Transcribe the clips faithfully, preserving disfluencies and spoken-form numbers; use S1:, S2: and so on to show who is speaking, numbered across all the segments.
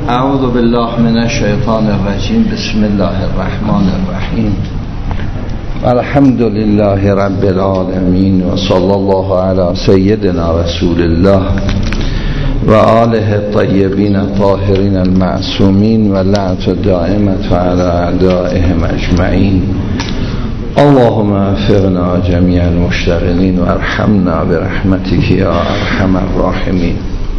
S1: اعوذ بالله من الشیطان الرجیم. بسم الله الرحمن الرحیم. الحمد لله رب العالمین و صلی الله علی سیدنا رسول الله و آله الطیبین الطاهرین المعصومین و لعنت دائمت علی اعدائهم اجمعین. اللهم وفقنا جمیع المشتغلین و ارحمنا برحمتک یا ارحم الراحمین.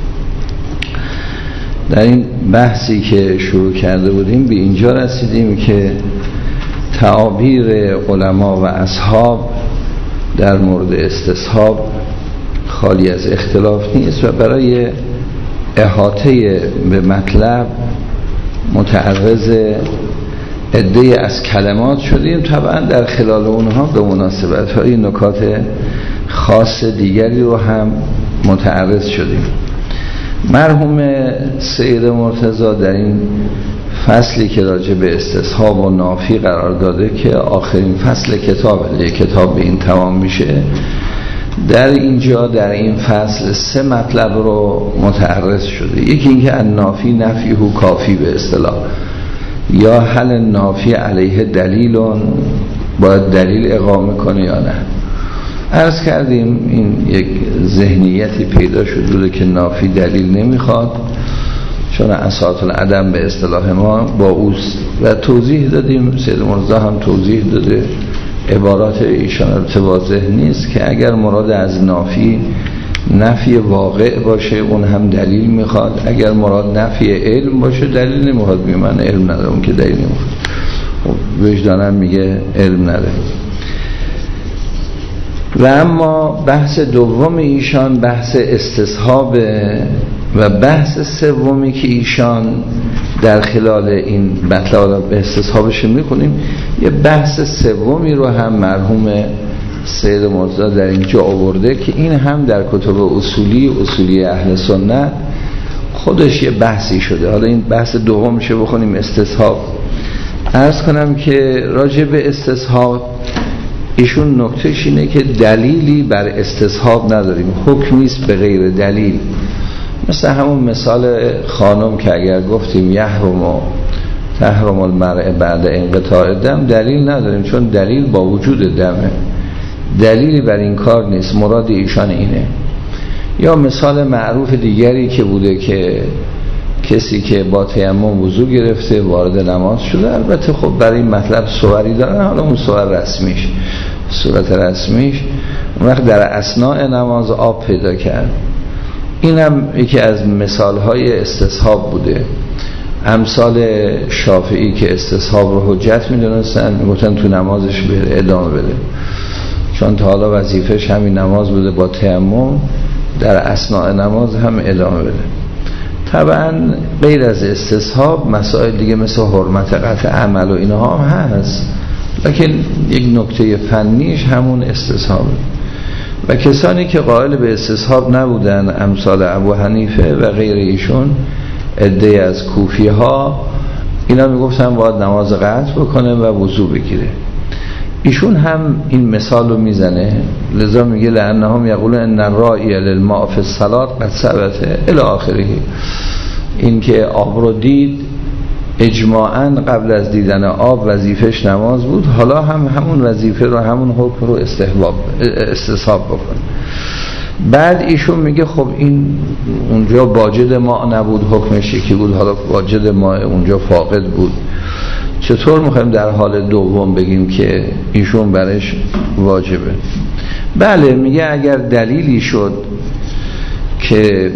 S1: در این بحثی که شروع کرده بودیم به اینجا رسیدیم که تعابیر علما و اصحاب در مورد استصحاب خالی از اختلاف نیست و برای احاطه به مطلب متعرض عده‌ای از کلمات شدیم. طبعا در خلال اونها به مناسبت های نکات خاص دیگری رو هم متعرض شدیم. مرحوم سید مرتضی در این فصلی که راجع به استصحاب و نافی قرار داده که آخرین فصل کتاب کتاب به این تمام میشه، در اینجا در این فصل سه مطلب رو متعرض شده. یکی اینکه النافی نفیه کافی به اصطلاح، یا هل نافی علیه دلیلون، باید دلیل اقامه کنه یا نه. عرض کردیم این یک ذهنیتی پیدا شده بوده که نافی دلیل نمیخواد چون اساس العدم به اصطلاح ما با اوست و توضیح دادیم. سید مرتضی هم توضیح داده عبارات ایشان البته واضح نیست که اگر مراد از نافی نفی واقع باشه اون هم دلیل میخواد، اگر مراد نفی علم باشه دلیل نمیخواد. میگه من علم ندارم که دلیل نمیخواد. خب وجدانم میگه علم نداره. و اما بحث دوم ایشان بحث استصحاب و بحث سومی که ایشان در خلال این مطلب به استصحابش میکنیم، یه بحث سومی رو هم مرحوم سید مرتضی در اینجا آورده که این هم در کتب اصولی اصولی اهل سنت خودش یه بحثی شده. حالا این بحث دومشه بخونیم استصحاب. عرض کنم که راجع به استصحاب ایشون نکتهش اینه که دلیلی بر استصحاب نداریم، حکمیست به غیر دلیل. مثل همون مثال خانم که اگر گفتیم یحرم و تحرم المرء بعد انقطاع دم، دلیل نداریم چون دلیل با وجود دمه، دلیلی بر این کار نیست. مراد ایشان اینه. یا مثال معروف دیگری که بوده که کسی که با تیمم وضو گرفته وارد نماز شده، البته خب برای این مطلب صوری دارن، حالا اون صور رسمیش صورت رسمیش اون وقت در اثناء نماز آب پیدا کرد. این هم یکی از مثالهای استصحاب بوده. امثال شافعی که استصحاب رو حجت میدونستن، میگفتن تو نمازش بره ادامه بده چون تا حالا وظیفش همین نماز بوده، با تیمم در اثناء نماز هم ادامه بده. طبعا غیر از استصحاب مسائل دیگه مثل حرمت قطع عمل و اینها هم هست، لکن یک نکته فنیش همون استصحابه. و کسانی که قائل به استصحاب نبودن امثال ابو حنیفه و غیر ایشون عده از کوفی ها، اینا میگفتن باید نماز قطع بکنه و وضو بگیره. ایشون هم این مثال رو میزنه، لذا میگه لانهم یقولون ان الراعی للماء فی الصلاة قد ثبت الی آخره. این که آب رو دید اجماعاً قبل از دیدن آب وظیفش نماز بود، حالا هم همون وظیفه رو همون حکم رو استحباب استصحاب بکن. بعد ایشون میگه خب این اونجا واجد ماء نبود، حکمش یکی بود، حالا واجد ماء اونجا فاقد بود. چطور میخوایم در حال دوم بگیم که ایشون برش واجبه؟ بله، میگه اگر دلیلی شد که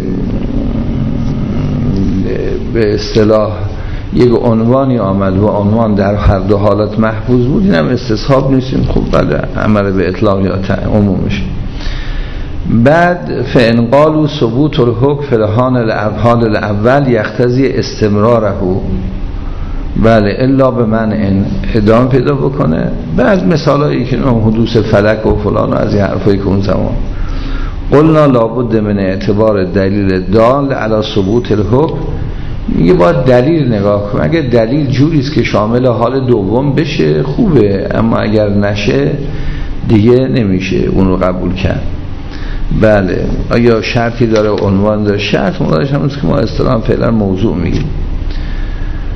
S1: به اصطلاح یک عنوانی آمد و عنوان در هر دو حالت محفوظ بود، اینم استصحاب نیستیم. خب بله، عمل به اطلاق یا عمومش. بعد فإن قالوا ثبوت الحکم فی الحال الاول یقتضی استمراره، بله الا به من این ادامه پیدا بکنه. بعد مثالایی که حدوث فلک و فلان و از این حرفایی که اون زمان قلنا لابد من اعتبار دلیل دال علی ثبوت الحکم، میگه باید دلیل نگاه کنه. اگر دلیل جوریست که شامل حال دوم بشه خوبه، اما اگر نشه دیگه نمیشه اون رو قبول کرد. بله، آیا شرطی داره عنوان داره؟ شرط مرادش همونست که ما اصطلاحاً فعلا موضوع میگیم.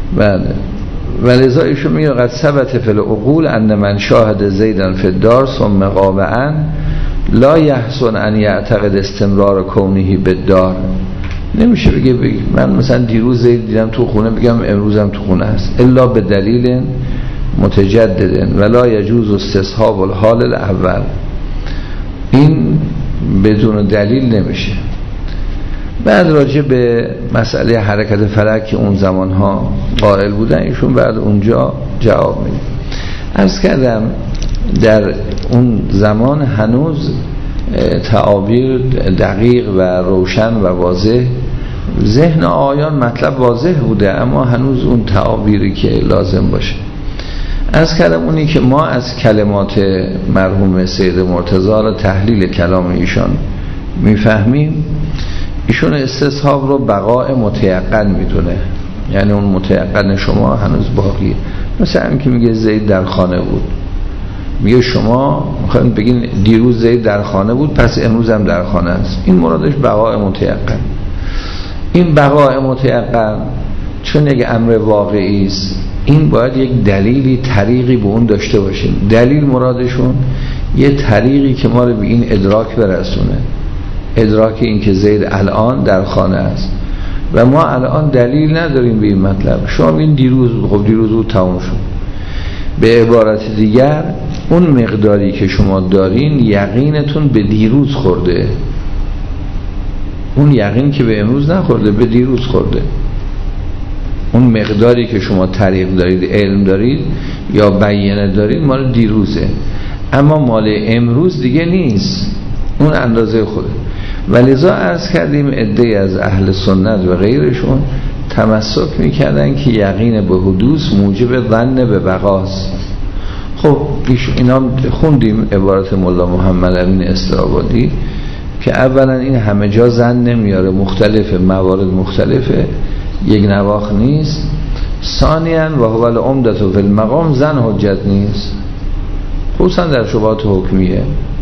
S1: بله. ولذا ایشون میگه قد ثبت فی العقول ان من شاهد زیدن فی الدار ثم غابعا لا یحسن ان یعتقد استمرار کونه بالدار. نمیشه بگه, بگه من مثلا دیروز زید دیدم تو خونه بگم امروزم تو خونه هست، الا به دلیل متجدد ولا یجوز استصحاب الحال الاول. این بدون دلیل نمیشه. بعد راجع به مسئله حرکت فلک که اون زمانها قائل بودن ایشون بعد اونجا جواب میده. عرض کردم در اون زمان هنوز تعابیر دقیق و روشن و واضح، ذهن آیان مطلب واضح بوده اما هنوز اون تعابیری که لازم باشه. عرض کردم اونی که ما از کلمات مرحوم سید مرتضی را تحلیل کلام ایشان میفهمیم، ایشون استصحاب رو بقاء متیقن میدونه، یعنی اون متیقن شما هنوز باقیه. مثلا هم که میگه زید در خانه بود، میگه شما میخواین بگین دیروز زید در خانه بود پس امروز هم در خانه است. این مرادش بقاء متیقن. این بقاء متیقن چون یک امر واقعی است، این باید یک دلیلی طریقی به اون داشته باشیم. دلیل مرادشون یه طریقی که ما رو به این ادراک برسونه، ادراک این که زید الان در خانه است و ما الان دلیل نداریم به این مطلب. شما بگین دیروز، خب دیروز بود تمام شد. به عبارت دیگر اون مقداری که شما دارین یقینتون به دیروز خورده، اون یقین که به امروز نخورده، به دیروز خورده. اون مقداری که شما طریق دارید، علم دارید یا بیانه دارید مال دیروزه، اما مال امروز دیگه نیست، اون اندازه خوده. ولذا عرض کردیم عده‌ای از اهل سنت و غیرشون تمسک میکردن که یقین به حدوث موجب ظن به بقاست. خب اینا خوندیم عبارت مولا محمد امین استرابادی که اولا این همه جا زن نمیاره، مختلفه، موارد مختلفه، یک نواخ نیست. ثانیاً و هو العمدة فی المقام زن حجت نیست، خصوصا در شبهات حکمیه.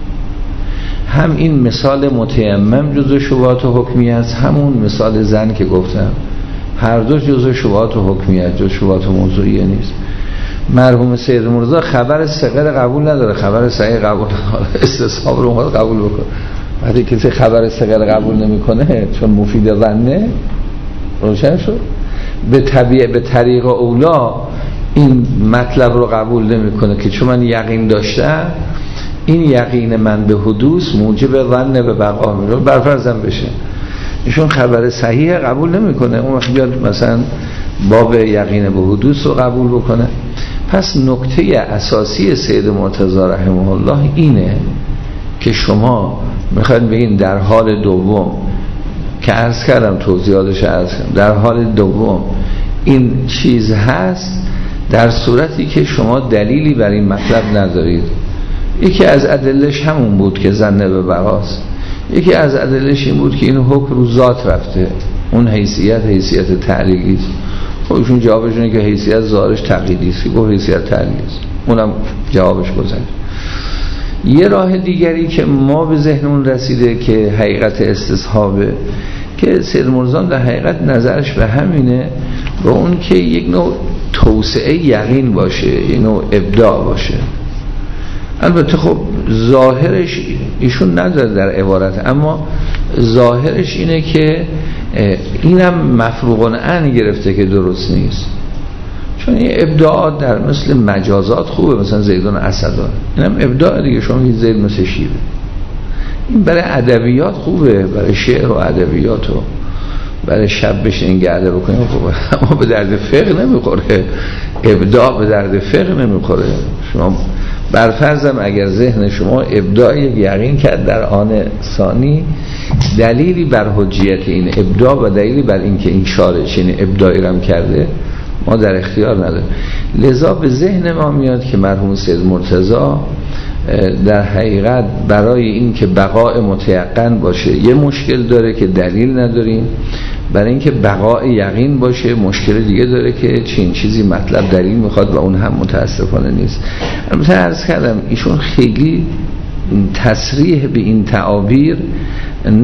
S1: هم این مثال متیمم جزء شبهات حکمیه است، همون مثال زن که گفتم، هر دو جزء شبهات حکمیه، جزء شبهات موضوعیه نیست. مرحوم سید مرتضی خبر صغر قبول نداره، خبر صحیح قبول نداره، استصحاب رو اونقدر قبول بکنه. وقتی کسی خبر صغر قبول نمیکنه چون مفید ظنه، روشن شد، به طبیعه به طریق اولا این مطلب رو قبول نمیکنه که چون من یقین داشتم، این یقین من به حدوث موجب ظن به بقا میشه، برفرضم بشه. ایشون خبر صحیح قبول نمیکنه، اون وقت بیاد مثلا باب یقین به حدوث رو قبول بکنه. پس نکته اساسی سید مرتضی رحمه الله اینه که شما میخواید بگین در حال دوم که عرض کردم توضیحاتش عرض کردم، در حال دوم این چیز هست در صورتی که شما دلیلی بر این مطلب ندارید. یکی از ادلش همون بود که ظن به بقاست، یکی از ادلش این بود که این حکم رو ذات رفته، اون حیثیت حیثیت تعلیقی است. خب ایشون جوابش اینه که حیثیت ظاهرش تقییدی است، گفت حیثیت تعلیقی است، اونم جوابش گذشت. یه راه دیگری که ما به ذهنمون رسیده که حقیقت استصحابه، که سید مرزان در حقیقت نظرش به همینه، به اون که یک نوع توسعه یقین باشه، یک نوع ابداع باشه. البته خب ظاهرش ایشون نداره در عبارت، اما ظاهرش اینه که اینم مفروغ عنه گرفته که درست نیست، چون این ابداعات در مثل مجازات خوبه، مثلا زیدون اسدان، اینم ابداع دیگه، شما میگید زید مثل شیره. این برای ادبیات خوبه، برای شعر و ادبیات و برای شب بشین گرده بکنیم خوبه، اما به درد فقه نمیخوره، ابداع به درد فقه نمیخوره. شما برفرضم اگر ذهن شما ابداع یک یقین کرد در آن ثانی، دلیلی بر حجیت این ابداع و دلیلی بر اینکه این شارع چنین ابداعی رم کرده ما در اختیار نداریم. لذا به ذهن ما میاد که مرحوم سید مرتضی در حقیقت برای این که بقاء متیقن باشه یه مشکل داره که دلیل نداریم، برای اینکه بقاء یقین باشه مشکل دیگه داره که چین چیزی مطلب دلیل میخواد و اون هم متاسفانه نیست. البته عرض کردم ایشون خیلی تصریح به این تعابیر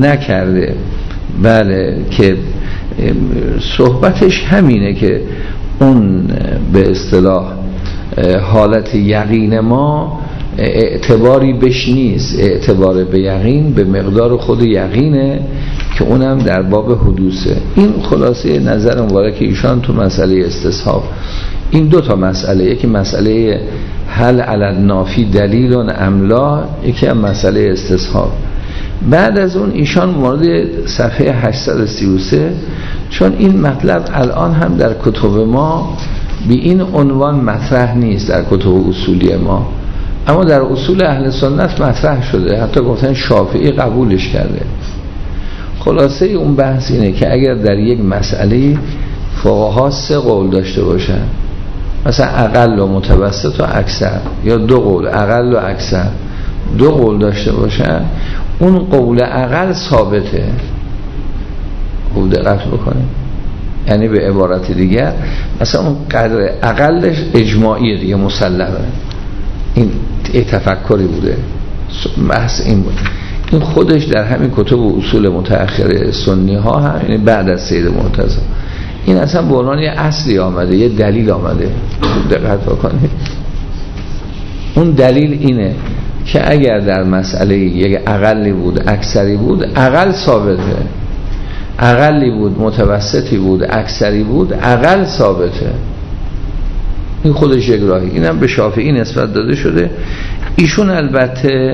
S1: نکرده، بله، که صحبتش همینه که اون به اصطلاح حالت یقین ما اعتباری بش نیست. اعتبار به یقین به مقدار خود یقینه که اونم در باب حدوثه. این خلاصه نظر مبارک ایشان تو مسئله استصحاب. این دو تا مسئله، یکی مسئله هل علی نافی دلیل املا، یکی هم مسئله استصحاب. بعد از اون ایشان مورد صفحه هشتصد و سی و سه، چون این مطلب الان هم در کتب ما به این عنوان مطرح نیست در کتب اصولی ما، اما در اصول اهل سنت مطرح شده، حتی گفتن شافعی قبولش کرده. خلاصه اون بحث اینه که اگر در یک مسئله فقها سه قول داشته باشن، مثلا اقل و متوسط و اکثر، یا دو قول اقل و اکثر، دو قول داشته باشن، اون قول اقل ثابته. خوب دقت بکنید، یعنی به عبارت دیگر مثلا اون قدر اقلش اجماعیه دیگه، مسلمه. این تفکری بوده، بحث این بود. این خودش در همین کتب و اصول متأخر سنی ها هم، یعنی بعد از سید مرتضی، این اصلا به عنوان یه اصلی آمده، یه دلیل آمده. خوب دقت بکنید، اون دلیل اینه که اگر در مسئله یک اقلی بود اکثری بود، اقل ثابته، اقلی بود متوسطی بود اکثری بود، اقل ثابته. این خودش یک راهی. اینم به شافعی نسبت داده شده. ایشون البته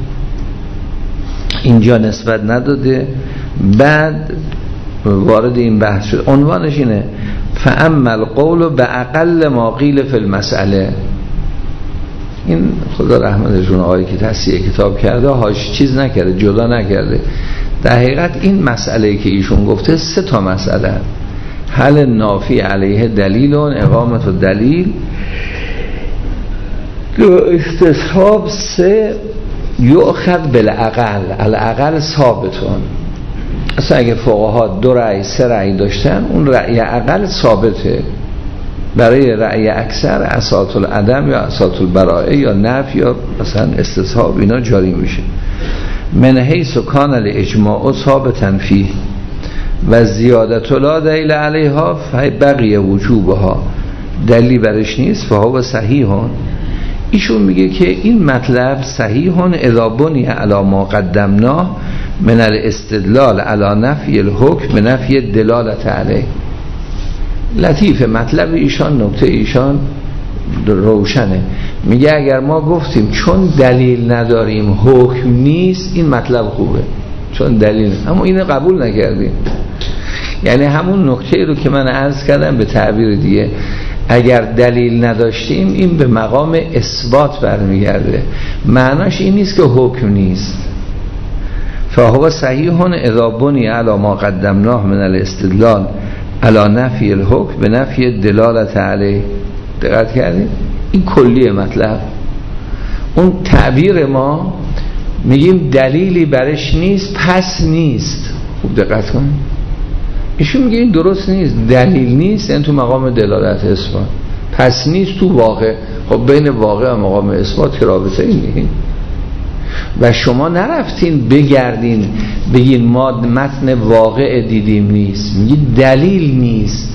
S1: اینجا نسبت نداده، بعد وارد این بحث شد. عنوانش اینه فاما القول باقل ما قیل فی المسئله. این خدا رحمتشون آقایی که تصحیح کتاب کرده هاش چیز نکرده، جدا نکرده. در حقیقت این مسئله که ایشون گفته سه تا مسئله: هل نافی علیه دلیل و اقامت و دلیل، استصحاب سه یؤخذ بالاقل، الاقل ثابتون. اصلا اگه فقها دو رأی سه رأی داشتن، اون رأی اقل ثابته. برای رأی اکثر اساط العدم یا اساط البراءه یا نفی یا مثلا استصحاب اینا جاری میشه. من حیث کان الاجماع ثابتا فیه و زیادت لا دلیل علیها فبقی وجوبها، دلیلی برش نیست، فهو صحیحون. ایشون میگه که این مطلب صحیحون اذا بنی علی ما قدمناه من الاستدلال علی نفی الحکم به نفی دلالت علیه. لطیف مطلب ایشان، نکته ایشان روشنه. میگه اگر ما گفتیم چون دلیل نداریم حکم نیست، این مطلب خوبه، چون دلیل، اما اینو قبول نکردیم. یعنی همون نکته رو که من عرض کردم به تعبیر دیگه، اگر دلیل نداشتیم این به مقام اثبات برمیگرده. معناش این نیست که حکم نیست. فهو صحیح اذا بنی علی ما قدمناه من الاستدلال علی نفی الحکم به نفی دلالت علیه. دقت کردید؟ این کلیه مطلب. اون تعبیر ما میگیم دلیلی برش نیست پس نیست. خوب دقت کنید، ایشون میگه این درست نیست، دلیل نیست، این تو مقام دلالت اثبات، پس نیست تو واقع. خب بین واقع و مقام اثبات که رابطه این نیست. و شما نرفتین بگردین بگین ما متن واقع دیدیم نیست، میگید دلیل نیست.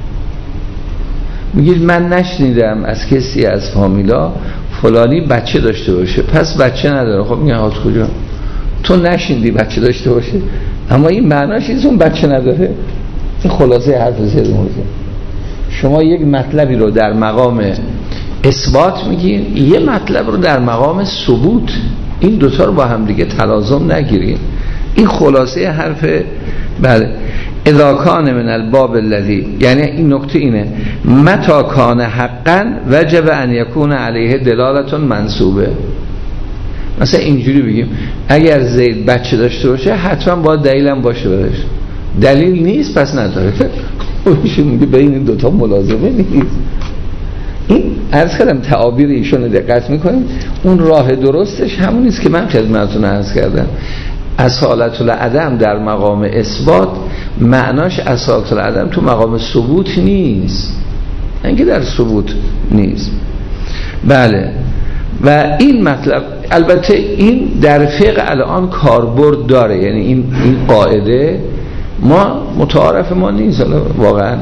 S1: میگید من نشنیدم از کسی از فامیلا فلانی بچه داشته باشه، پس بچه نداره. خب میگن هات کجا؟ تو نشنیدی بچه داشته باشه، اما این معناش نیست اون بچه نداره. این خلاصه حرف سید مرتضی. شما یک مطلبی رو در مقام اثبات میگین، یه مطلب رو در مقام ثبوت. این دوتا رو با هم دیگه تلازم نگیرین. این خلاصه حرف. بله، اذا کان من الباب الذی، یعنی این نکته اینه متى کان حقا وجب ان یکون علیه دلالت منصوبه. مثلا اینجوری بگیم اگر زید بچه داشته باشه حتما باید دلیلم باشه برش. دلیل نیست پس نداره. خودشون میگه بین این دوتا ملازمه نیست. این عرض کردم تعابیر ایشون رو دقت میکنیم. اون راه درستش همون نیست که من خدمتتون عرض کردم. اصالت العدم در مقام اثبات معناش اصالت العدم تو مقام ثبوت نیست، اینکه در ثبوت نیست. بله، و این مطلب البته این در فقه الان کاربرد داره، یعنی این این قاعده ما متعارف ما نیست، واقعا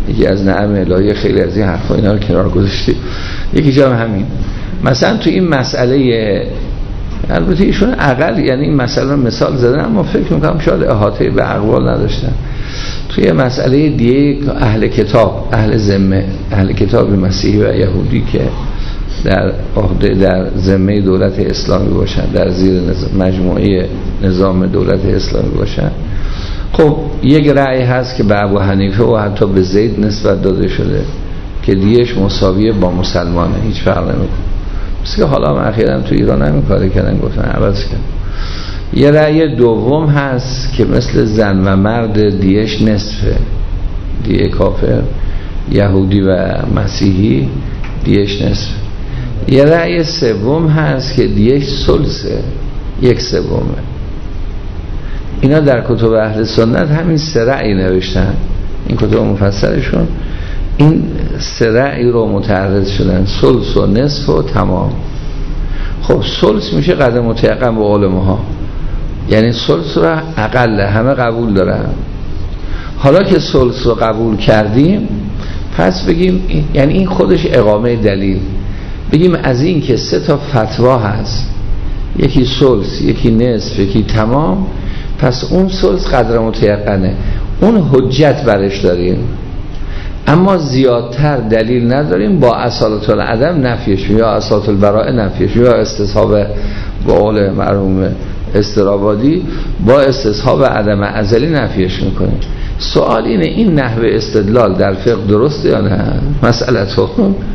S1: یکی از نعم الهی، خیلی از این حرفا اینا رو کنار گذاشتیم. یکی جا همین مثلا تو این مسئله، البته ایشون عقل یعنی این مسئله رو مثال زدن، اما فکر میکنم شاید احاطه به اقوال نداشتن. توی مسئله دیگه اهل کتاب، اهل ذمه، اهل کتاب مسیحی و یهودی که در عهده در ذمه دولت اسلامی باشن، در زیر مجموعه نظام دولت اسلامی باشن، خب یک رأی هست که به ابو حنیفه و حتی به زید نسبت داده شده که دیش مساویه با مسلمانه، هیچ فرق نمیکنه. مثل که حالا هم اخیراً تو ایران همین کاری کردن، گفتن عوض کردن. یه رأی دوم هست که مثل زن و مرد دیش نصفه، دیه کافر یهودی و مسیحی دیش نصفه. یه رأی سوم هست که دیش ثلثه، یک سومه. اینا در کتب اهل سنت همین سه رأی نوشتن، این کتب مفسرشون این سه رأی رو متعرض شدن، ثلث و نصف و تمام. خب ثلث میشه قدر متیقن به قول ماها، یعنی ثلث رو اقل همه قبول دارن. حالا که ثلث رو قبول کردیم پس بگیم یعنی این خودش اقامه دلیل، بگیم از این که سه تا فتوا هست، یکی ثلث، یکی نصف، یکی تمام، پس اون ثلث قدر متیقنه، اون حجت برش داریم، اما زیادتر دلیل نداریم. با اصالت العدم نفیش یا اصالت البراءه نفیش یا استصحاب با قول مرحوم استرابادی با استصحاب عدم ازلی نفیش میکنیم. سوال اینه این نحوه استدلال در فقه درسته یا نه؟ مسئله تو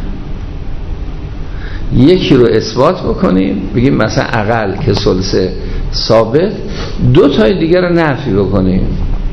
S1: یکی رو اثبات بکنیم، بگیم مثلا اقل که ثلث ثابت، دو تای دیگر رو نفی بکنیم،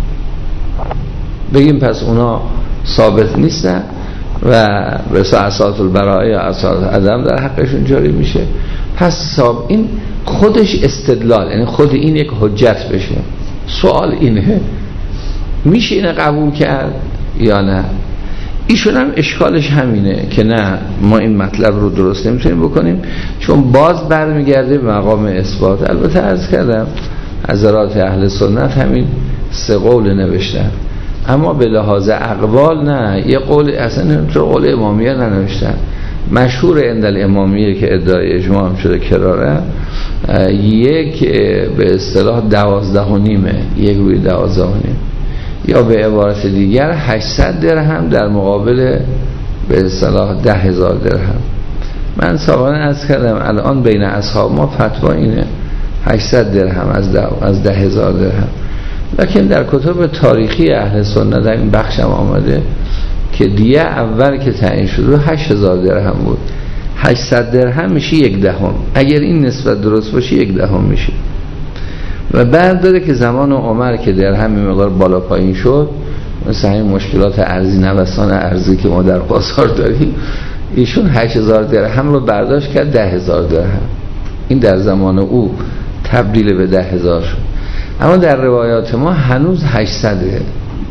S1: بگیم پس اونا ثابت نیستن و به اصالت البراءه یا اصالت عدم در حقشون جاری میشه. پس ثابت، این خودش استدلال، یعنی خود این یک حجت بشه. سوال اینه میشه این قبول کرد یا نه؟ ایشون هم اشکالش همینه که نه، ما این مطلب رو درست نمیتونیم بکنیم چون باز برمیگرده به مقام اثبات. البته عرض کردم حضرات اهل سنت همین سه قول نوشتن، اما به لحاظ اقوال نه، یه قول اصلا تو قول امامیه ننوشتن. مشهور عند الامامیه که ادعای اجماع هم شده کراره، یک به اصطلاح دوازده و نیمه، یک روی دوازده و نیم، یا به عبارت دیگر هشتصد درهم در مقابل به اصطلاح ده هزار درهم. من سابقا عرض کردم الان بین اصحاب ما فتوا اینه هشتصد درهم از ده, از ده هزار درهم، لکن در کتب تاریخی اهل سنت در این بخشم آمده که دیه اول که تعیین شد رو هشت هزار درهم بود. هشتصد درهم میشه یک دهم، اگر این نسبت درست باشه یک دهم میشه. و بعد داره که زمان عمر که درهم می مقدار بالا پایین شد، مثل همین مشکلات ارزی، نوسان ارزی که ما در بازار داریم، ایشون هشت هزار درهم رو برداشت کرد ده هزار درهم. این در زمان او تبدیل به ده هزار شد. اما در روایات ما هنوز هشتصده.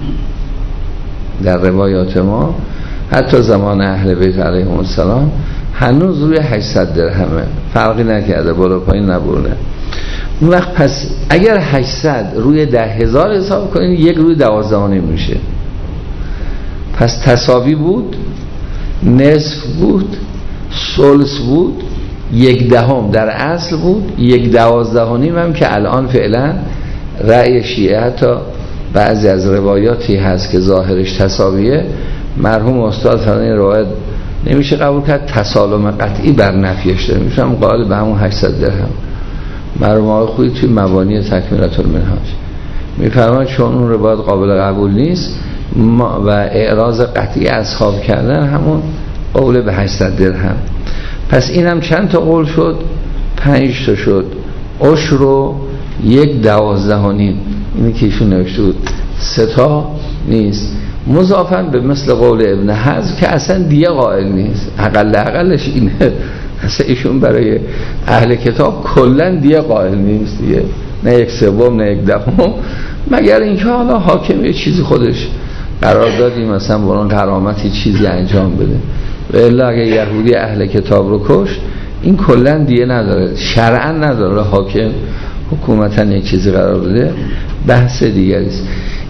S1: در روایات ما حتی زمان اهل بیت علیهم السلام هنوز روی هشتصد درهمه، فرقی نکرده، بالا پایین نبرده. اون وقت پس اگر هشتصد روی ده هزار حساب کنین یک روی دوازده و نیم میشه. پس تساوی بود، نصف بود، ثلث بود، یک دهم در اصل بود، یک دوازده و نیم هم که الان فعلا رأی شیعه، حتی بعضی از روایاتی هست که ظاهرش تساویه، مرحوم استاد فرانی روایت نمیشه قبول کرد، تسالم قطعی بر نفیش داره، میشه هم قائل به همون هشتصد درهم. مرحوم آقای خویی توی مبانی تکمیلات المنهاج میفرماید چون اون روایت قابل قبول نیست و اعراض قطعی اصحاب کردن همون قول به هشتصد درهم. پس اینم چند تا قول شد؟ پنج تا شد. عشر رو یک دوازده و نیم، اینی که ایشون نوشته بود، سه تا نیست، مضافاً به مثل قول ابن حزم که اصلا دیگه قائل نیست، اقل اقلش اینه، اصلا ایشون برای اهل کتاب کلا دیگه قائل نیست دیگه، نه یک سوم نه یک دهم، مگر اینکه حالا حاکم یه چیزی خودش قرار دادی مثلا برون کرامتی چیزی انجام بده، و الا اگه یهودی اهل کتاب رو کشت این کلا دیگه نداره، شرعا نداره، حاکم حکومتا یک چیزی قرار بده، بحث دیگری است.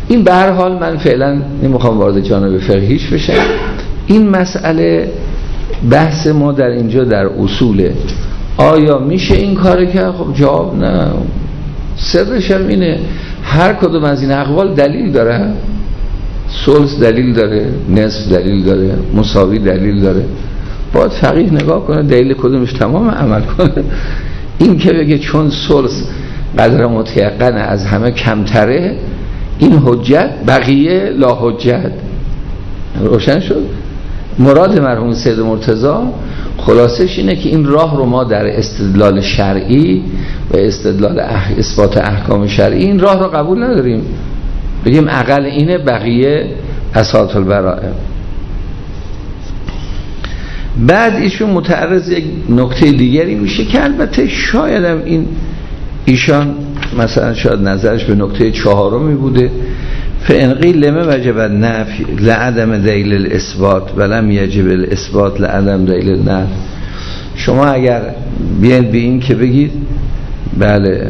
S1: این به هر حال من فعلا نمیخوام وارد جانب فقهیش بشم. این مسئله بحث ما در اینجا در اصوله. آیا میشه این کار کرد؟ خب جواب نه. سرش هم اینه هر کدوم از این اقوال دلیل داره. ثلث دلیل داره، نصف دلیل داره، مساوی دلیل داره. باید فقیه نگاه کنه دلیل کدومش تمام عمل کنه. این که بگه چون ثلث قدر متیقن از همه کمتره این حجت، بقیه لا حجت. روشن شد؟ مراد مرحوم سید مرتضی خلاصش اینه که این راه رو ما در استدلال شرعی و استدلال اح... اثبات احکام شرعی این راه رو قبول نداریم، بگیم اقل اینه بقیه اساط البراءه. بعد ایشون متعرض یک نکته دیگری میشه که البته شاید هم این ایشان مثلا شاید نظرش به نکته چهارمی بوده، فإن قیل لما وجب النفی لعدم دلیل الاثبات ولم یجب الاثبات لعدم دلیل النفی. شما اگر بیاید به این که بگید بله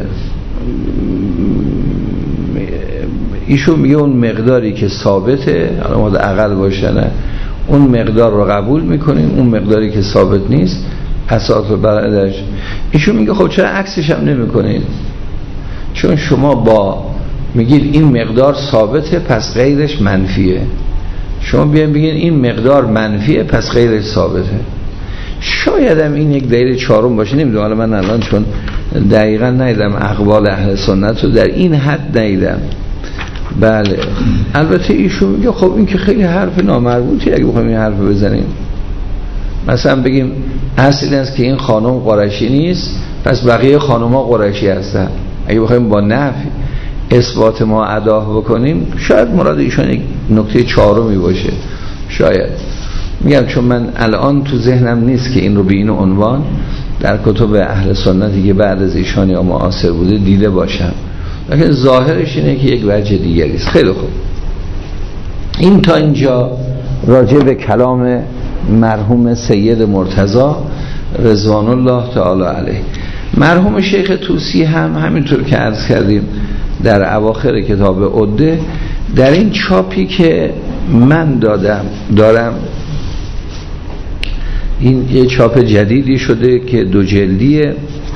S1: ایشون میگه اون مقداری که ثابته، حالا ما اقل باشه نه، اون مقدار رو قبول میکنیم، اون مقداری که ثابت نیست اساس رو برادرش. ایشون میگه خب چرا عکسش هم نمیکنید؟ چون شما با میگید این مقدار ثابته پس غیرش منفیه، شما بیاین بگین این مقدار منفیه پس غیرش ثابته. شاید هم این یک دلیل چهارم باشه، نمیدونم، حالا من الان چون دقیقا ندیدم اقوال اهل سنت رو در این حد ندیدم. بله البته ایشون میگه خب این که خیلی حرف نامربوطی، اگه بخوایم این حرف بزنیم مثلا بگیم اصل این است که این خانم قریشی نیست پس بقیه خانم‌ها قریشی هستن، اگه بخوایم با نفی اثبات ما ادا بکنیم شاید مراد ایشون یک نکته چهارمی باشه. شاید میگم چون من الان تو ذهنم نیست که این رو به این عنوان در کتب اهل سنتی که بعد از ایشان یا معاصر بوده دیده باشم، لیکن ظاهرش اینه که یک وجه دیگری است. خیلی خوب، این تا اینجا راجع به کلام مرحوم سید مرتضی رضوان الله تعالی علیه. مرحوم شیخ طوسی هم همینطور که عرض کردیم در اواخر کتاب عده در این چاپی که من دادم دارم، این یه چاپ جدیدی شده که دو جلدیه،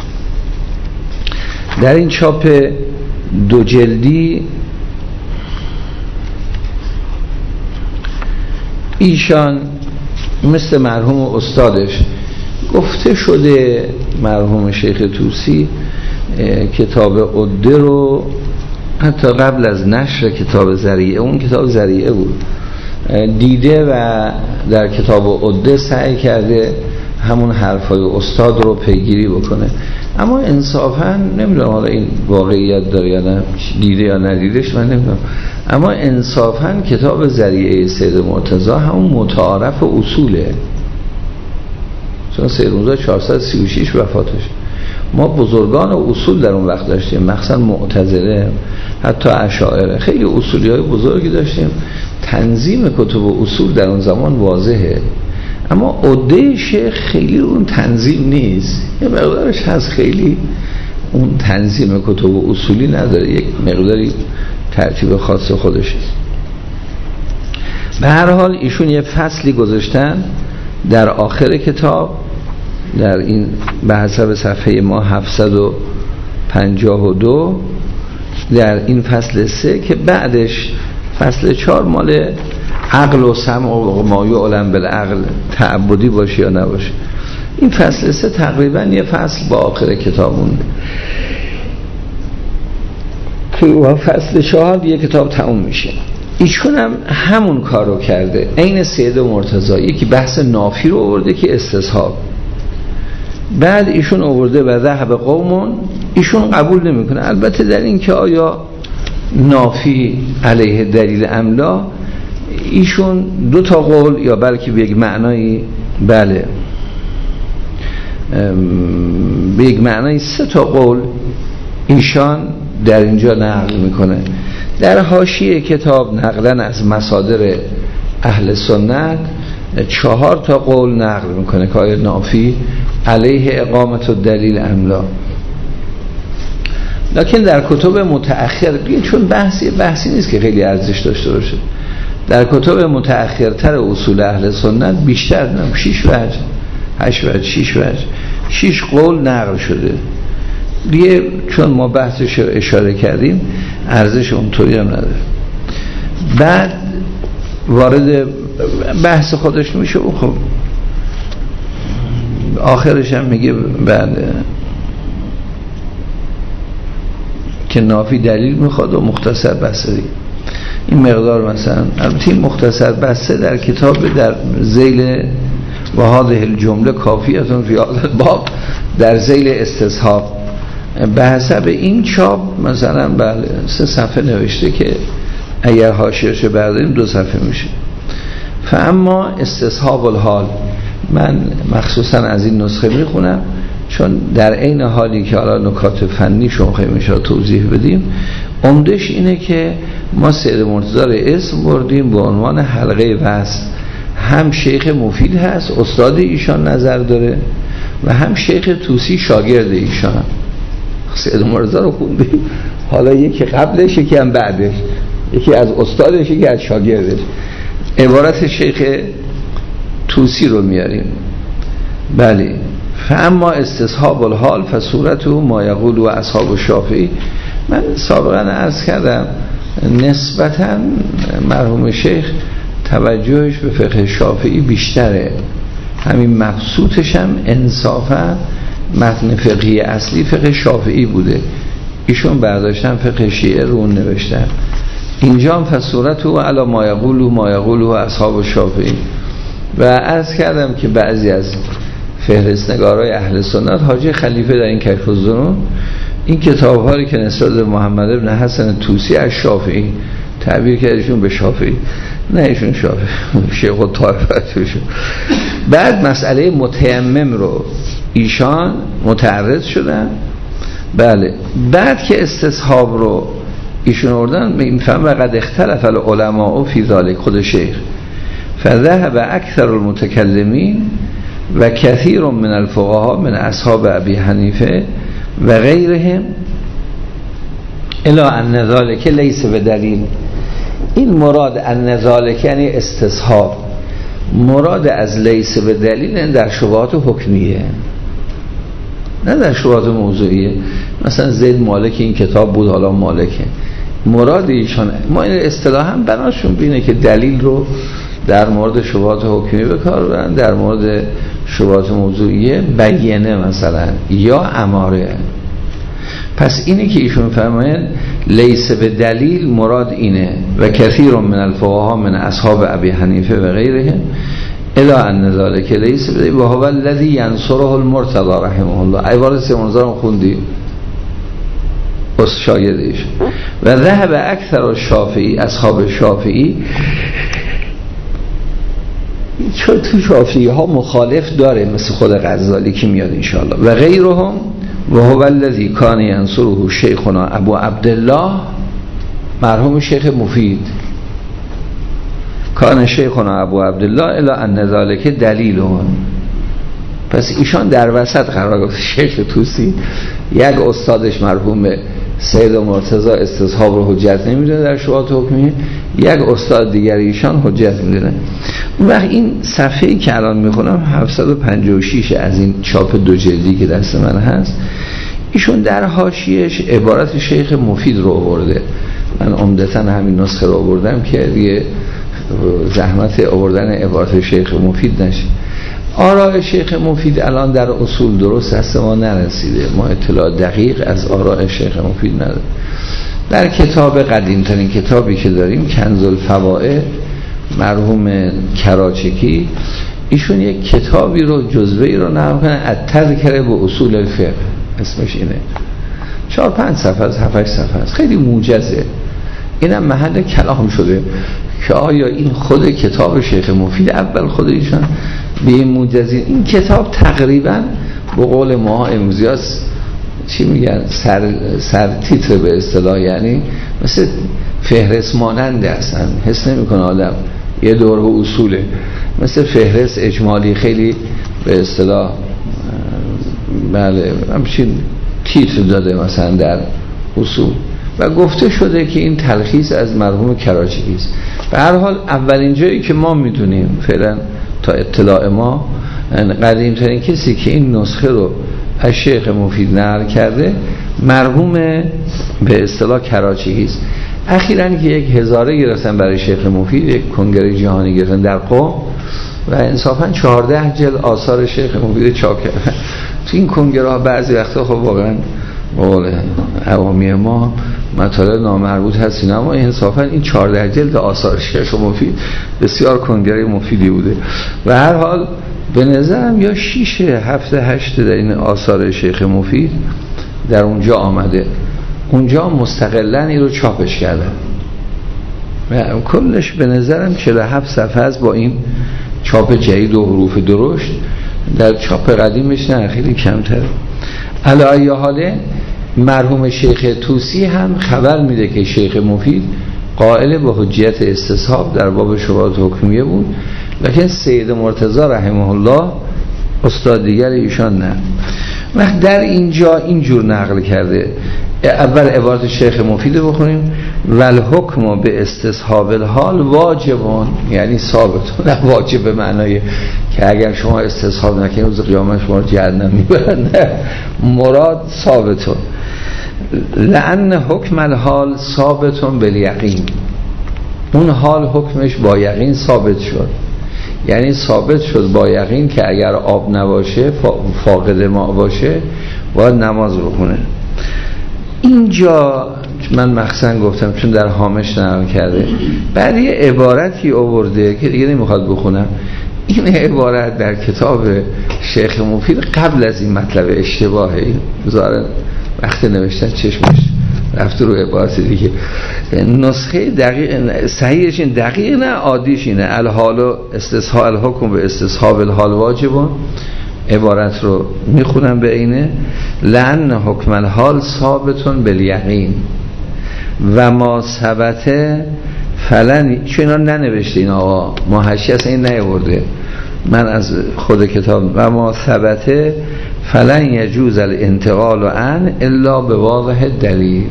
S1: در این چاپ دو جلدی ایشان مثل مرحوم استادش گفته شده، مرحوم شیخ طوسی کتاب عده رو حتی قبل از نشر کتاب ذریعه، اون کتاب ذریعه بود، دیده و در کتاب عده سعی کرده همون حرفای استاد رو پیگیری بکنه. اما انصافا نمیدونم حالا این واقعیت داره یا نه، دیده یا ندیدش من نمیدونم، اما انصافا کتاب ذریعه سید مرتضی همون متعارف اصوله، چون سید مرتضی چهارصد و سی و شش وفاتش. ما بزرگان اصول در اون وقت داشتیم، مخصوصا معتزله، حتی اشاعره، خیلی اصولی های بزرگی داشتیم. تنظیم کتب اصول در اون زمان واضحه، اما عده شیخ خیلی اون تنظیم نیست، یه مقدارش هست، خیلی اون تنظیم کتب اصولی نداره، یک مقداری ترتیب خاص خودشه. به هر حال ایشون یه فصلی گذاشتن در آخر کتاب، در این به حسب صفحه ما هفتصد و پنجاه و دو، در این فصل سه که بعدش فصل چهار مال عقل و سمع و ما یعلم بالعقل تعبدی باشه یا نباشه. این فصل سه تقریبا یه فصل با آخر کتاب مونده که و فصل چهار یه کتاب تموم میشه. ایشون هم همون کار رو کرده، عین سید مرتضی، یکی بحث نافی رو آورده که استصحاب، بعد ایشون آورده و ذهب قومون، ایشون قبول نمیکنه البته در این که آیا نافی علیه دلیل املا، ایشون دو تا قول یا بلکه به یک معنایی، بله به یک معنایی سه تا قول ایشان در اینجا نقل میکنه. در حاشیه کتاب نقلا از مصادر اهل سنت چهار تا قول نقل میکنه که آیا نافی علیه اقامت و دلیل املا. لکن در کتب متأخر، چون بحثی بحثی نیست که خیلی ارزش داشته باشه، در کتب متأخرتر اصول اهل سنت بیشتر نه شش وجه هشت وجه شش وجه شش قول نقل شده دیگه. چون ما بحثش رو اشاره کردیم ارزش اونطوری هم نداره. بعد وارد بحث خودش میشه. خب آخرش هم میگه بله که نافی دلیل میخواد و مختصر بسته. این مقدار مثلا البته این مختصر بسته در کتاب در ذیل و هذه الجمله کافیتون فی هذا الباب در ذیل استصحاب به حسب این چاپ مثلا بله سه صفحه نوشته که اگر حاشیه‌اش برداریم دو صفحه میشه. فاما استصحاب الحال، من مخصوصا از این نسخه میخونم چون در عین حالی که حالا نکات فنی شما خیلی میشه توضیح بدیم، عمدش اینه که ما سید مرتضی اسم بردیم به عنوان حلقه وصل. هم شیخ مفید هست استاد ایشان نظر داره و هم شیخ طوسی شاگرد ایشان. سید مرتضی رو خوندیم، حالا یکی قبلش یکی هم بعدش، یکی از استادش یکی از شاگردش. عبارت شیخ طوسی رو میاریم. بله فاما استصحاب الحال فصورته ما یقول و اصحاب الشافعی. من سابقا عرض کردم نسبتا مرحوم شیخ توجهش به فقه شافعی بیشتره، همین مبسوطش هم انصافا متن فقهی اصلی فقه شافعی بوده، ایشون برداشتن فقه شیعه رو نوشتن. اینجا هم فصورته و علی ما یقول و ما یقول و اصحاب الشافعی. و عرض کردم که بعضی از فهرستنگارای اهل سنت حاجی خلیفه در این کشف الظنون این کتاب هایی که نسبت به محمد ابن حسن طوسی از شافعی تعبیر کردشون به شافعی، نه ایشون شافعی شیخ و طایفتشون. بعد مسئله متیمم رو ایشان متعرض شدن. بله بعد که استصحاب رو ایشون آوردن میفهم و قد اختلف العلماء فی ذلک، خود شیخ فذهب اکثر المتکلمین و کثیر من الفقهاء من اصحاب ابی حنیفه و غیرهم الی ان ذلک لیس بدلیل. این مراد ان ذلک یعنی استصحاب، مراد از لیس بدلیل در شبهات حکمیه نه در شبهات موضوعیه. مثلا زید مالک این کتاب بود حالا مالکه، مراد ایشان ما این اصطلاحا بناشون بینه که دلیل رو در مورد شبهات حکمی بکار برن، در مورد شبهات موضوعیه بیانه مثلا یا اماره. پس اینی که ایشون فرماین لیس به دلیل مراد اینه و کثیر من الفقهاء من اصحاب ابی حنیفه و غیرهم الی ان ذلک لیس به دلیل و هو الذی ینصره المرتضی رحمه الله. عبارت سه منظرم خوندی از شاگردش. و ذهب اکثر الشافعی اصحاب شافعی، چون تو شافعی ها مخالف داره مثل خود غزالی که میاد انشاءالله و غیرهم و هو الذی کان ینصره شیخنا ابو عبدالله مرحوم شیخ مفید کان شیخنا ابو عبدالله الی ان ذلک دلیلون. پس ایشان در وسط قرار گرفت. شیخ طوسی یک استادش مرحوم سید مرتضی استصحاب رو حجت نمیدونه در شبهات حکمی، یک استاد دیگر ایشان حجت میدونه. اون وقت این صفحه‌ای که الان میخونم هفتصد و پنجاه و شش از این چاپ دو جلدی که دست من هست، ایشون در حاشیه‌اش عبارت شیخ مفید رو آورده. من عمدتاً همین نسخه رو آوردم که دیگه زحمت آوردن عبارت شیخ مفید نشه. آراء شیخ مفید الان در اصول درست هست ما نرسیده، ما اطلاع دقیق از آراء شیخ مفید نداریم. در کتاب قدیمترین کتابی که داریم کنز الفوائد مرحوم کراچکی ایشون یک کتابی رو جزوه‌ای رو نقل کنه التذکره به اصول الفقه، اسمش اینه، چهار پنج صفحه از هفت صفحه است، خیلی موجزه. اینم محل کلام شده که آیا این خود کتاب شیخ مفید اول خود ایشان به این موجزی. این کتاب تقریبا به قول ما امروزی هست چی میگن سر, سر تیتر به اصطلاح، یعنی مثل فهرست ماننده هستن، حس نمی کنه آدم یه دور به اصوله، مثل فهرست اجمالی خیلی به اصطلاح بله همچین تیتر داده مثلا در اصول و گفته شده که این تلخیص از مرحوم کراچی است. به هر حال اولین جایی که ما میدونیم فعلا تا اطلاع ما قدیم ترین کسی که این نسخه رو از شیخ مفید نقل کرده مرحوم به اصطلاح کراچی است. اخیراً که یک هزاره گرفتن برای شیخ مفید، یک کنگره جهانی گرفتن در قم و انصافاً چهارده جلد آثار شیخ مفید چاپ کردن. تو این کنگره ها بعضی وقتا خب واقعاً قول عوامی ما مطالب نامربوط هست، اما انصافاً این چهارده جلد آثار شیخ مفید بسیار کنگره مفیدی بوده و هر حال به نظرم یا شیش هفته هشت در این آثار شیخ مفید در اونجا آمده، اونجا مستقلاً این رو چاپش کردن و کلش به نظرم چهل و هفت صفحه است با این چاپ جدید و حروف درشت. در چاپ قدیمش نه خیلی کمتر. علی ای حاله مرحوم شیخ طوسی هم خبر میده که شیخ مفید قائل به حجیت استصحاب در باب شبهات حکمیه بود، لکن سید مرتضی رحمه الله استاد دیگر ایشان نه. وقت در اینجا اینجور نقل کرده، اول عبارت شیخ مفید بخونیم: والحکم به استصحاب الحال واجبون، یعنی ثابت، نه واجب به معنای که اگر شما استصحاب نکنید روز قیامت شما رو جهنم میبرن، مراد ثابتون. لأن حکم الحال ثابتون بالیقین، اون حال حکمش با یقین ثابت شد، یعنی ثابت شد با یقین که اگر آب نباشه فاقد ماء باشه باید نماز بخونه. اینجا من مخصوصا گفتم چون در هامش نقل کرده، بعد یه عبارتی آورده که دیگه نمیخواد بخونم. این عبارت در کتاب شیخ مفید قبل از این مطلب اشتباهه، ظاهرا وقت نوشتن چشمش رفته رو عبارت دیگه. نسخه دقیق صحیحش این دقیق نه، عادیش اینه: الحال و استصحاب الحکم به استصحاب الحال واجبون. عبارت رو میخونم به اینه: لأن حکم الحال ثابتون بالیقین و ما ثبته فلن. چون اینا ننوشته این آقا، ما حاشیه اصلا این نیاورده، من از خود کتاب: و ما ثبته فلن یجوز الانتقال عن الا به واضح دلیل.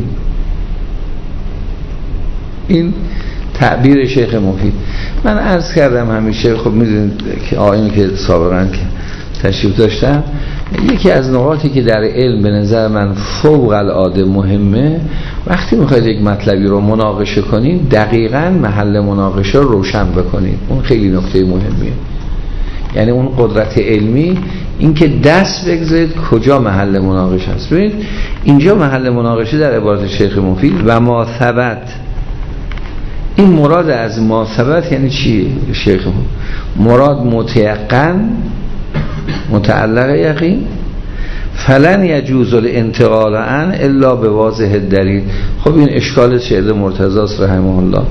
S1: این تعبیر شیخ مفید. من عرض کردم همیشه، خب میدونید که آقایون که سابقا که تشریف داشتم، یکی از نقاطی که در علم به نظر من فوق العاده مهمه، وقتی میخواید یک مطلبی رو مناقشه کنید دقیقاً محل مناقشه رو روشن بکنید. اون خیلی نکته مهمیه، یعنی اون قدرت علمی، این که دست بگذارید کجا محل مناقشه است. ببینید اینجا محل مناقشه در عبارت شیخ مفید: و ما ثبت. این مراد از ما ثبت یعنی چی شیخ مفید؟ مراد متیقن، متعلق یقین. فلن یجوز الانتقال عن الا به واضح دلیل. خب این اشکال سید مرتضی رحمه الله.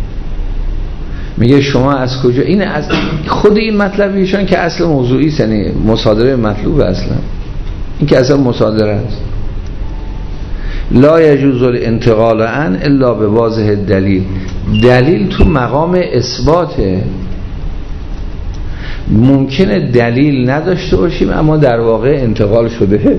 S1: میگه شما از کجا؟ این از خود این مطلب ایشان که اصل موضوعی است، یعنی مصادره مطلوب اصلا، این که اصلا مصادره است. لا یجوز الانتقال عن الا به واضح دلیل. دلیل تو مقام اثباته. ممکنه دلیل نداشته باشیم اما در واقع انتقال شده.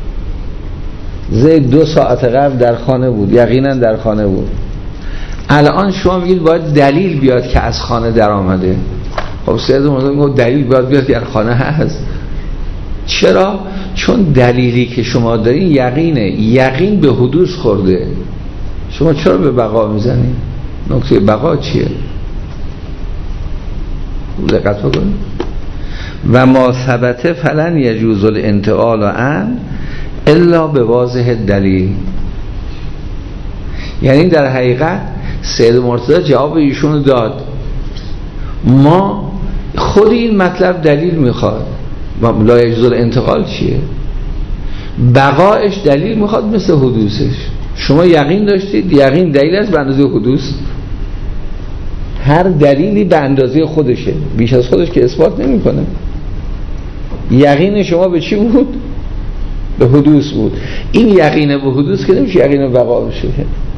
S1: زید دو ساعت قبل در خانه بود، یقینا در خانه بود. الان شما میگید باید دلیل بیاد که از خانه در آمده. خب سید مرتضی میگه دلیل باید بیاد که در خانه هست. چرا؟ چون دلیلی که شما دارین یقینه، یقین به حدوث خورده. شما چرا به بقا میزنید؟ نکته بقا چیه؟ دقت بکنید. و ما ثبته فلن یجوز الانتقال عن الا به واضح دلیل. یعنی در حقیقت سید مرتضی جواب ایشون داد، ما خود این مطلب دلیل میخواد. لا یجوز الانتقال چیه؟ بقایش دلیل میخواد مثل حدوثش. شما یقین داشتید، یقین دلیل است به اندازه حدوث. هر دلیلی به اندازه خودشه، بیش از خودش که اثبات نمیکنه. یقین شما به چی بود؟ به حدوث بود. این یقین به حدوث که نمیشه یقین بقا بشه.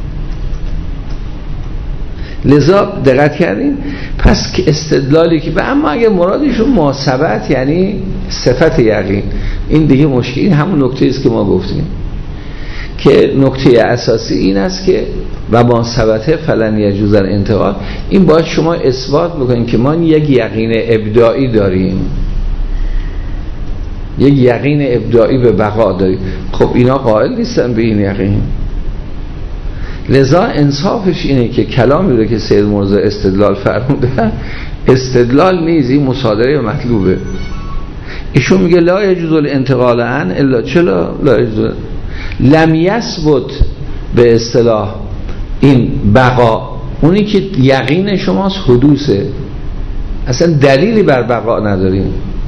S1: لذا دقت کردین؟ پس که استدلالی که و اما اگه مرادشون ماسبت یعنی صفت یقین، این دیگه مشکل. این همون نکته است که ما گفتیم که نکته اساسی این است که و ما ثبته فلن یجوز الانتقال، این باید شما اثبات بکنید که ما یک یقین ابداعی داریم، یک یقین ابداعی به بقا داریم. خب اینا قائل نیستن به این یقین، لذا انصافش اینه که کلامی رو که سید مرتضی استدلال فرموده استدلال نیست، این مصادره مطلوبه. ایشون میگه لا یجوز الانتقال عن الا چلا لا یجوز لم یثبت به اصطلاح این بقا، اونی که یقین شماست حدوثه، اصلا دلیلی بر بقا نداریم.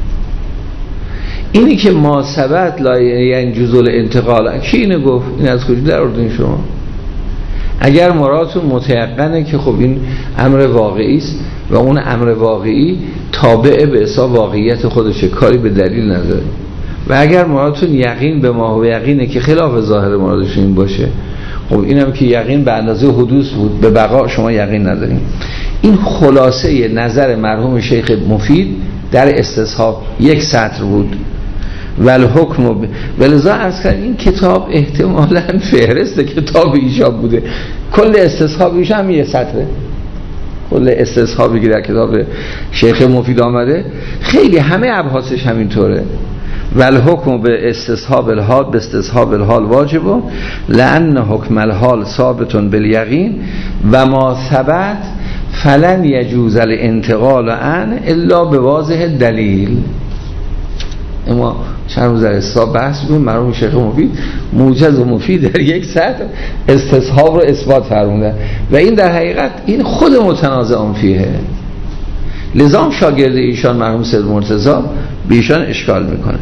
S1: اینی که ما ثبت لا یجوز الانتقال، کی اینو گفت؟ این از کجا در آوردین شما؟ اگر مرادتون متيقنه که خب این امر واقعی است و اون امر واقعی تابع به حساب واقعیت خودشه، کاری به دلیل نداره، و اگر مرادتون یقین به ما و یقینه که خلاف ظاهر مرادشون این باشه، خب اینم که یقین به اندازه حدوث بود، به بقا شما یقین نداریم. این خلاصه نظر مرحوم شیخ مفید در استصحاب یک سطر بود. ول حکم ب... ولذا عرض کردم این کتاب احتمالاً فهرست کتاب ایشان بوده، کل استصحاب ایشان هم یه سطره، کل استصحابی که در کتاب شیخ مفید آمده خیلی همه ابحاثش همینطوره. ول حکم به استصحاب الحال به استصحاب الحال واجب لأن حکم الحال ثابت بالیقین و ما ثبت فلن یجوز الانتقال عن الا بواضح دلیل. اما چند روز در استصحاب بحث بود، مرحوم شیخ مفید موجز و مفید در یک سطر استصحاب رو اثبات فرمودن و این در حقیقت این خود متنازع فیه. لذا شاگرد ایشان مرحوم سید مرتضی به ایشان اشکال میکنه.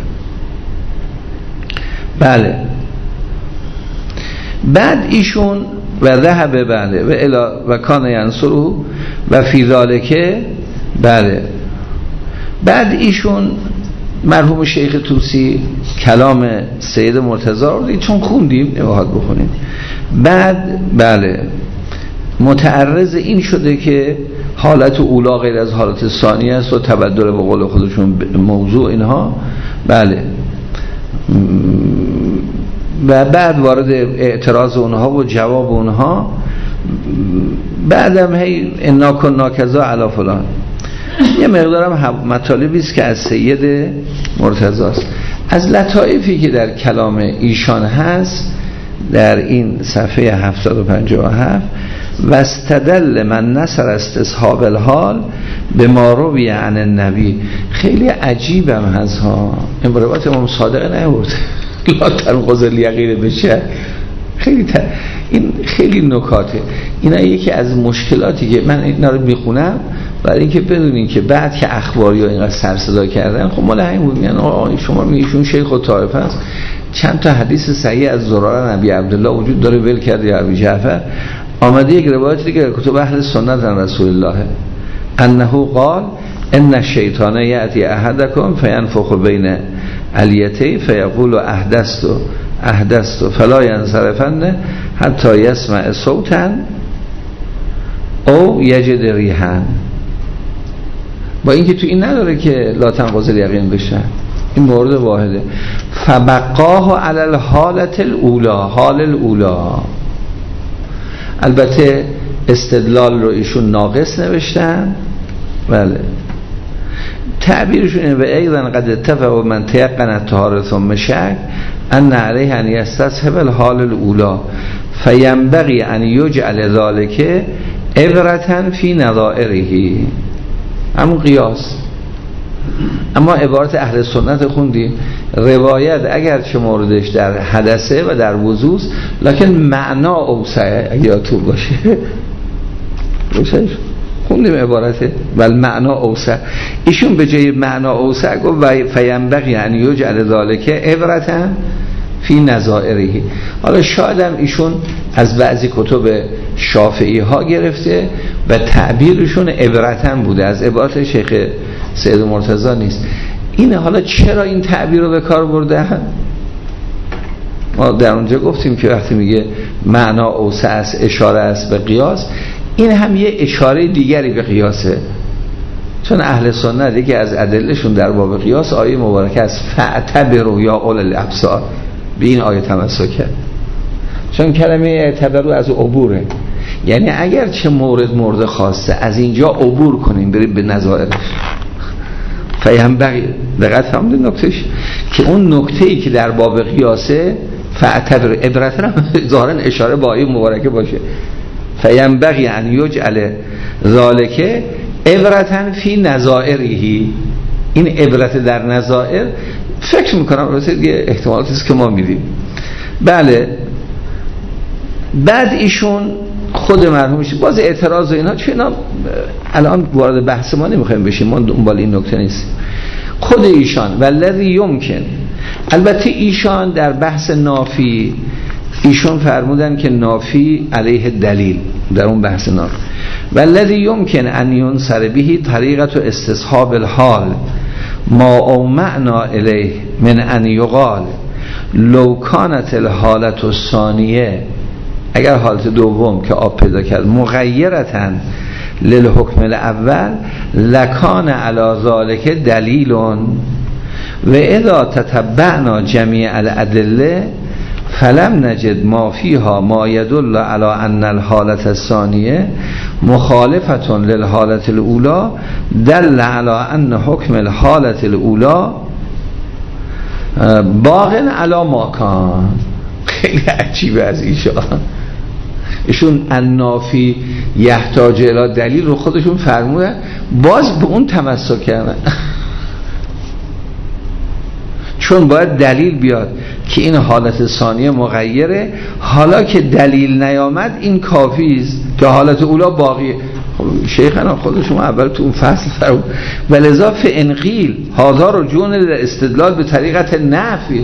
S1: بله بعد ایشون و ذهب بله و الا و کان ینصره و فی ذالک، بله بعد ایشون مرحوم شیخ طوسی کلام سید مرتضی رو دید، چون خوندیم نباید بخونیم. بعد بله متعرض این شده که حالت اولا غیر از حالت ثانی است و تبدل به قول خودشون موضوع اینها، بله و بعد وارد اعتراض اونها و جواب اونها، بعدم هی انا کنا کذا علی فلان، یه مقدارم مطالبی است که از سید مرتضی است. از لطایفی که در کلام ایشان هست در این صفحه هفتصد و پنجاه و هفت و استدل من نصر استصحاب الحال به ما روی عن النبی، خیلی عجیبم هست ها، این روایت امام صادق نیورد لا تنقض الیقین بشه، خیلی ت... این خیلی نکاته. اینا یکی از مشکلاتی که من اینا رو میخونم برای اینکه بدونین که بعد که اخباری ها اینقدر سر صدا کردن، خب مال همین بود، یعنی آقا شما میگیشون شیخ و طائفه است، چند تا حدیث صحیح از زراره نبی عبدالله وجود داره ول کرده یا ابی جعفر، آمده یک روایتی که کتب اهل سنت عن رسول الله انه قال ان الشیطان یأتی احدکم فینفخ بین الیتی فیقول احدثت احدثت فلا ینصرفن حتی یسمع صوتا او یجد ریحا. با اینکه تو این نداره که لا تنقض الیقین بشه، این مورد واحده. فبقاه علی الحالت الاولا، حال الاولا. البته استدلال رو ایشون ناقص نوشتن، بله تعبیرشون اینه و ایضا قد اتفق من تیقن الطهارة ثم شک ان علیه ان یستصحب الحال الاولا فینبغی ان یجعل ذلك عبرة فی نظائره، همون قیاس. اما عبارت اهل سنت خوندیم، روایت اگر چه موردش در حدثه و در وضوء لکن معنا اوسع اگر تو باشه روشش خوندیم عبارته ول معنا اوسع، ایشون به جای معنا اوسع گفت و فینبغی ان یجعل ذلك عبرة فی نظائره. حالا شاید هم ایشون از بعضی کتب شافعی ها گرفته و تعبیرشون عبرتن بوده، از عبارت شیخ سید مرتضی نیست. اینه حالا چرا این تعبیر رو به کار برده؟ ما در اونجا گفتیم که وقتی میگه معنا اوسع است اشاره است به قیاس، این هم یه اشاره دیگری به قیاسه، چون اهل سنت یکی از ادلهشون در باب قیاس آیه مبارکه است فاعتبروا یا اول الابصار، به این آیه تمسک کرد. چون کلمه اعتبروا از عبوره، یعنی اگر چه مورد مورد خاصه از اینجا عبور کنیم بریم به نظائرش. فینبغی، دقت فهمید نکتهش که اون نکته‌ای که در باب قیاسه فاعتبر عبرت هم ظاهرا اشاره با آیه مبارکه باشه. فینبغی ان یجعل ذالک عبرتن فی نظائره، این عبرت در نظائر فکر میکنم واسه یه احتمالاتی است که ما میدیم. بله بعد ایشون خود مرحومش باز اعتراض و اینا، چون اینا الان وارد بحث ما نمیخوایم بشیم، ما دنبال این نکته نیستیم. خود ایشان والذی یمکن، البته ایشان در بحث نافی ایشون فرمودن که نافی علیه دلیل در اون بحث نافی، والذی یمکن ان ینصر به طریقت استصحاب الحال ما او معنا الیه من ان یقال لو کانت الحالت الثانیه، اگر حالت دوم که آب پیدا کرد مغیرتن للحکم الاول لکان علی ذالک دلیل و اذا تتبعنا جمیع الادله فلم نجد ما فیها ما یدل علی ان الحالت الثانیه مخالفة للحالت الاولى دل علی ان حکم الحالت الاولى باق علی ما کان. خیلی عجیبه از ایشان، ایشون النافی یحتاج الی دلیل رو خودشون فرمودن، باز به اون تمسک کردن چون باید دلیل بیاد که این حالت ثانیه مغیره، حالا که دلیل نیامد این کافی است که حالت اولا باقیه. خب شیخنا خودشون اول تو اون فصل فرمود ولذا فانقیل هذا رجوع استدلال به طریقت نفی،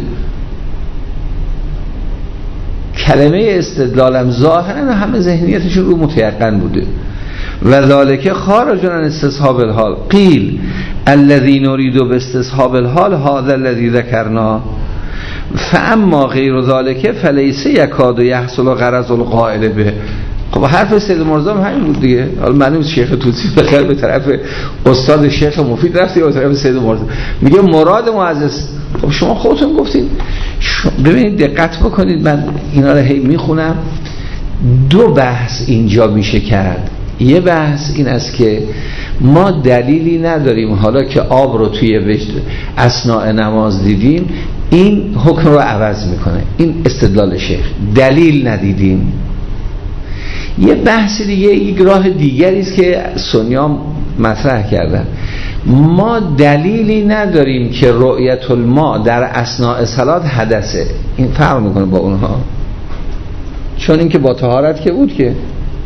S1: کلمه استدلالم ظاهرا همه ذهنیتشون رو متیقن بوده و ذالک خارج عن استصحاب الحال قیل الذی نرید باستصحاب الحال هذا الذی ذکرنا فاما غیر ذالک فلیس یکاد یحصل غرض القائل به. خب حرف سید مرزا همین بود دیگه. حالا معلوم شیخ توسی بخیر به طرف استاد شیخ مفید رفت یا به طرف سید مرزا میگه مراد ما از، خب شما خودتون گفتید. ببینید دقت بکنید، من اینا رو هی میخونم، دو بحث اینجا میشه کرد. یه بحث این است که ما دلیلی نداریم حالا که آب رو توی وجد اثناء نماز دیدیم این حکم رو عوض میکنه، این استدلال شیخ، دلیل ندیدیم. یه بحث دیگه، یک راه دیگری است که سنیام مطرح کردن، ما دلیلی نداریم که رؤیت الماء در اثناء صلات حدثه. این فرق میکنه با اونها، چون این که با طهارت که بود که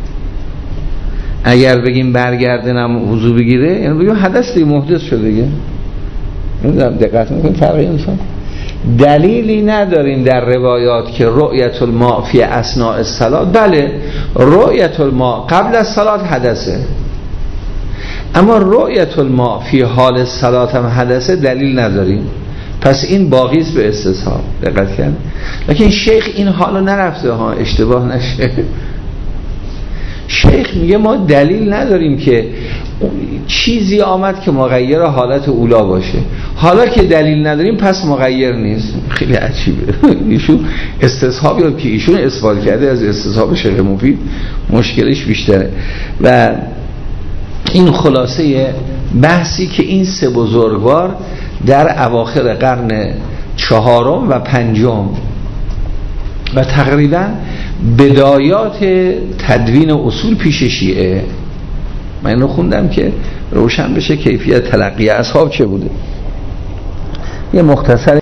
S1: اگر بگیم برگردنم وضو بگیره یعنی بگیم حدث دیگه، محدث شده دیگه. نمیدونم دقت میکنید فرق انسان. دلیلی نداریم در روایات که رؤیت الماء فی اثناء الصلات، بله رؤیت الماء قبل از صلات حدثه، اما رؤیت الماء فی حال الصلات هم حدثه، دلیل نداریم. پس این باقی است به استصحاب. دقت کردید؟ لکن شیخ این حالو نرفته ها، اشتباه نشه. شیخ میگه ما دلیل نداریم که چیزی آمد که مغیر حالت اولا باشه، حالا که دلیل نداریم پس مغیر نیست. خیلی عجیبه. ایشون استصحابی رو که ایشون اثبات کرده از استصحاب شیخ مفید مشکلش بیشتره. و این خلاصه بحثی که این سه بزرگوار در اواخر قرن چهارم و پنجم و تقریبا بدایات تدوین اصول پیش شیعه، من اینو خوندم که روشن بشه کیفیت تلقی اصحاب چه بوده. یه مختصر